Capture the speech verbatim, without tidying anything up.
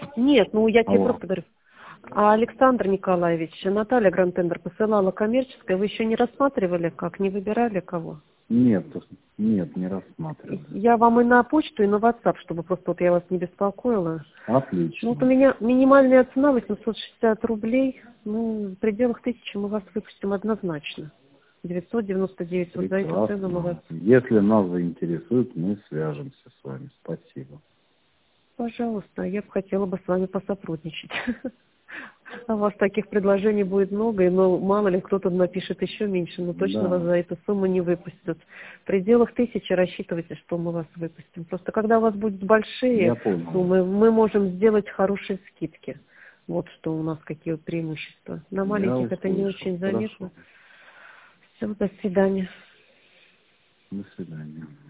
Нет, ну я тебе Алло. просто говорю. А Александр Николаевич, Наталья Грантендер посылала коммерческое, вы еще не рассматривали как, не выбирали кого? Нет, нет, не рассматривали. Я вам и на почту, и на WhatsApp, чтобы просто вот я вас не беспокоила. Отлично. Ну вот у меня минимальная цена восемьсот шестьдесят рублей, ну в пределах тысячи мы вас выпустим однозначно. девятьсот девяносто девять, вот за эту цену мы вас... Если нас заинтересует, мы свяжемся с вами. Спасибо. Пожалуйста, я бы хотела бы с вами посотрудничать. А у вас таких предложений будет много, и ну, мало ли кто-то напишет еще меньше, но точно Да. вас за эту сумму не выпустят. В пределах тысячи рассчитывайте, что мы вас выпустим. Просто когда у вас будут большие Я понял. суммы, мы можем сделать хорошие скидки. Вот что у нас какие преимущества. На маленьких Я это не услышал. очень заметно. Хорошо. Все, до свидания. До свидания.